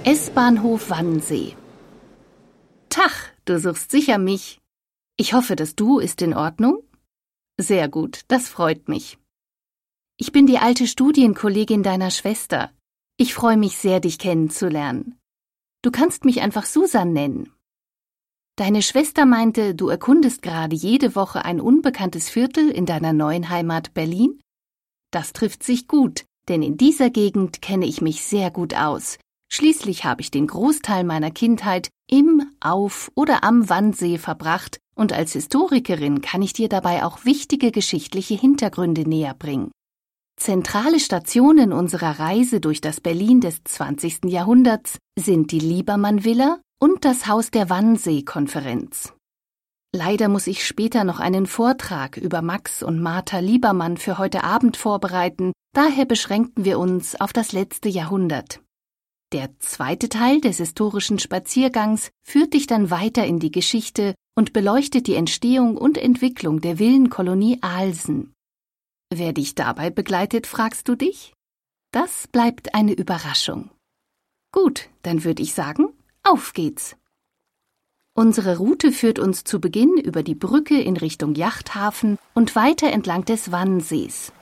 S-Bahnhof Wannsee. Tach, du suchst sicher mich. Ich hoffe, das Du ist in Ordnung? Sehr gut, das freut mich. Ich bin die alte Studienkollegin deiner Schwester. Ich freue mich sehr, dich kennenzulernen. Du kannst mich einfach Susan nennen. Deine Schwester meinte, du erkundest gerade jede Woche ein unbekanntes Viertel in deiner neuen Heimat Berlin? Das trifft sich gut, denn in dieser Gegend kenne ich mich sehr gut aus. Schließlich habe ich den Großteil meiner Kindheit im, auf oder am Wannsee verbracht und als Historikerin kann ich dir dabei auch wichtige geschichtliche Hintergründe näherbringen. Zentrale Stationen unserer Reise durch das Berlin des 20. Jahrhunderts sind die Liebermann-Villa und das Haus der Wannsee-Konferenz. Leider muss ich später noch einen Vortrag über Max und Martha Liebermann für heute Abend vorbereiten, daher beschränken wir uns auf das letzte Jahrhundert. Der zweite Teil des historischen Spaziergangs führt dich dann weiter in die Geschichte und beleuchtet die Entstehung und Entwicklung der Villenkolonie Alsen. Wer dich dabei begleitet, fragst du dich? Das bleibt eine Überraschung. Gut, dann würde ich sagen, auf geht's! Unsere Route führt uns zu Beginn über die Brücke in Richtung Yachthafen und weiter entlang des Wannsees.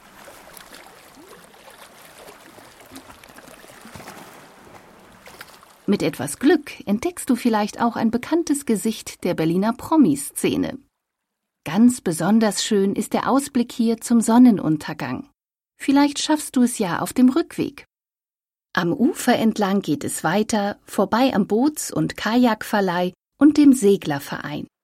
Mit etwas Glück entdeckst du vielleicht auch ein bekanntes Gesicht der Berliner Promi-Szene. Ganz besonders schön ist der Ausblick hier zum Sonnenuntergang. Vielleicht schaffst du es ja auf dem Rückweg. Am Ufer entlang geht es weiter, vorbei am Boots- und Kajakverleih und dem Seglerverein.